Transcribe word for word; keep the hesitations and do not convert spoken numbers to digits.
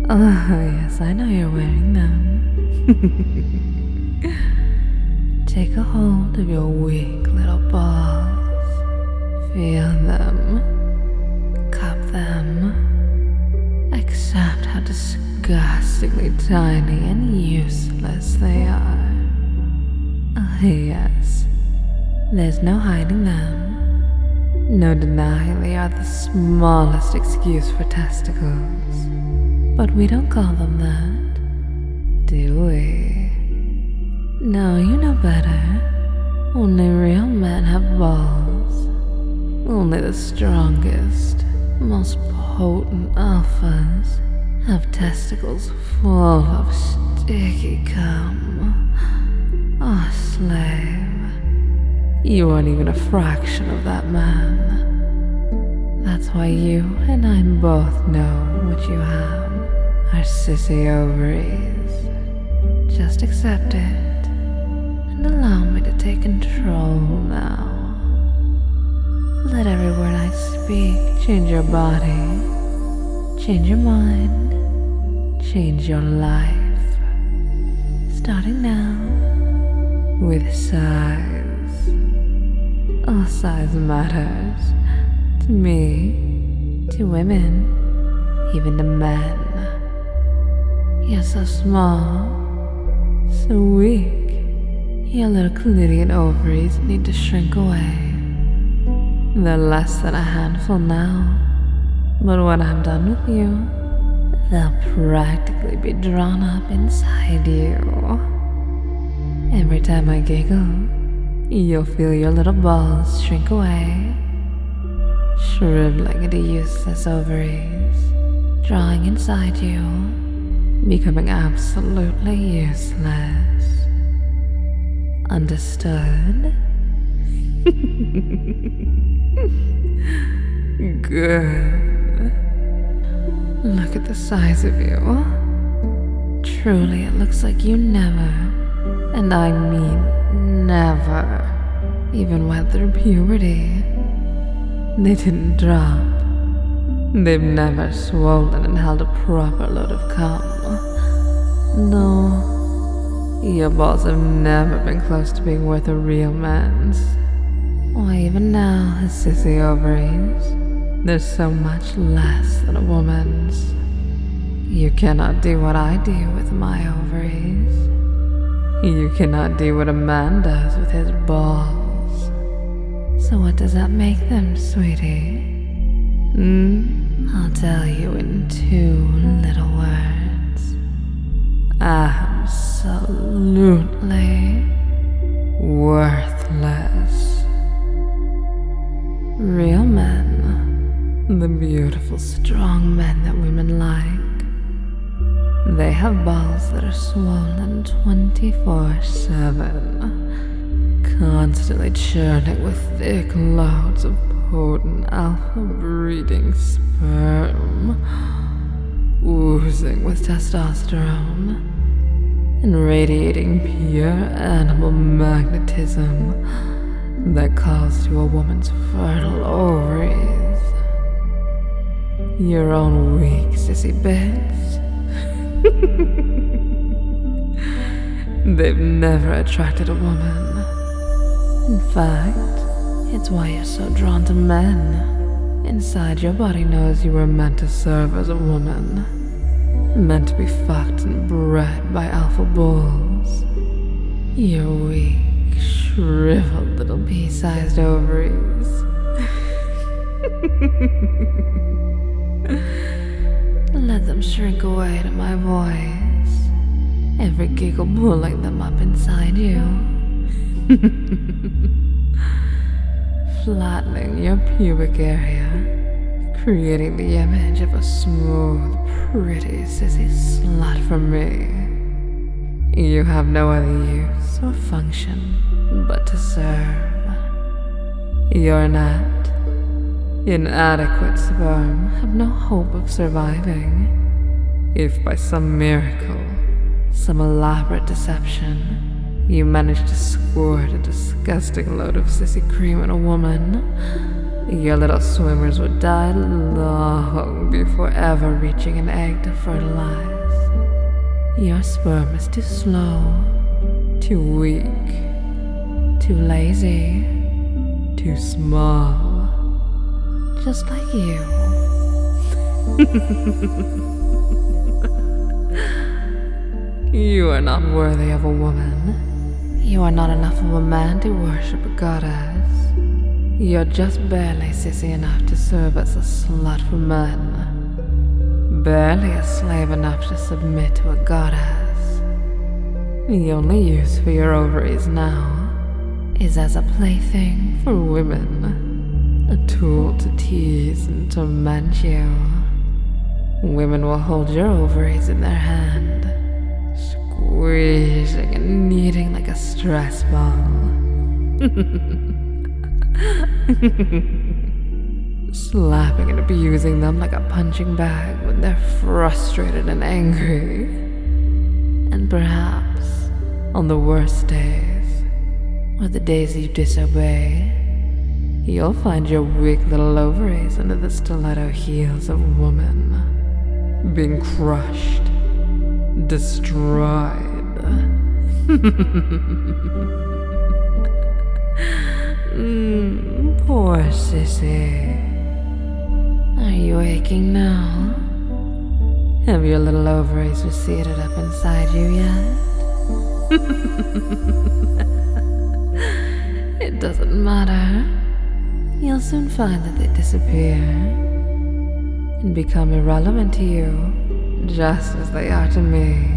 Oh, yes, I know you're wearing them. Take a hold of your weak little balls. Feel them. Cup them. Accept how disgustingly tiny and useless they are. Oh, yes. There's no hiding them. No denying they are the smallest excuse for testicles. But we don't call them that, do we? No, you know better. Only real men have balls. Only the strongest, most potent alphas have testicles full of sticky cum. Oh, slave, you aren't even a fraction of that man. That's why you and I both know what you have are sissy ovaries. Just accept it and allow me to take control now. Let every word I speak change your body, change your mind, change your life. Starting now with size. All size matters. To me, to women, even to men. You're so small, so weak. Your little clitian ovaries need to shrink away. They're less than a handful now, but when I'm done with you, they'll practically be drawn up inside you. Every time I giggle, you'll feel your little balls shrink away, shriveling into useless ovaries, drawing inside you, becoming absolutely useless. Understood? Good. Look at the size of you. Truly, it looks like you never, and I mean never, even went through puberty. They didn't drop. They've never swollen and held a proper load of cum. No, your balls have never been close to being worth a real man's. Why, even now, his sissy ovaries, they're so much less than a woman's. You cannot do what I do with my ovaries. You cannot do what a man does with his balls. So what does that make them, sweetie? Hmm? I'll tell you in two little words. Absolutely worthless. Real men, the beautiful, strong men that women like, they have balls that are swollen twenty-four seven, constantly churning with thick loads of potent alpha-breeding sperm, oozing with testosterone, and radiating pure animal magnetism that calls to a woman's fertile ovaries. Your own weak sissy bits. They've never attracted a woman. In fact, it's why you're so drawn to men. Inside, your body knows you were meant to serve as a woman, meant to be fucked and bred by alpha bulls. Your weak, shriveled little pea-sized ovaries. Let them shrink away to my voice, every giggle pulling them up inside you. Flattening your pubic area, creating the image of a smooth, pretty sissy slut for me. You have no other use or function but to serve. Your net, inadequate sperm have no hope of surviving. If by some miracle, some elaborate deception, you manage to squirt a disgusting load of sissy cream on a woman, Your little swimmers would die long before ever reaching an egg to fertilize. Your sperm is too slow, too weak, too lazy, too small, just like you. You are not worthy of a woman. You are not enough of a man to worship a goddess. You're just barely sissy enough to serve as a slut for men. Barely a slave enough to submit to a goddess. The only use for your ovaries now is as a plaything for women. A tool to tease and torment you. Women will hold your ovaries in their hand, squeezing and kneading like a stress ball. Slapping and abusing them like a punching bag when they're frustrated and angry. And perhaps, on the worst days, or the days you disobey, you'll find your weak little ovaries under the stiletto heels of a woman, being crushed, destroyed. mm, poor sissy. Are you aching now? Have your little ovaries receded up inside you yet? It doesn't matter. You'll soon find that they disappear and become irrelevant to you, just as they are to me.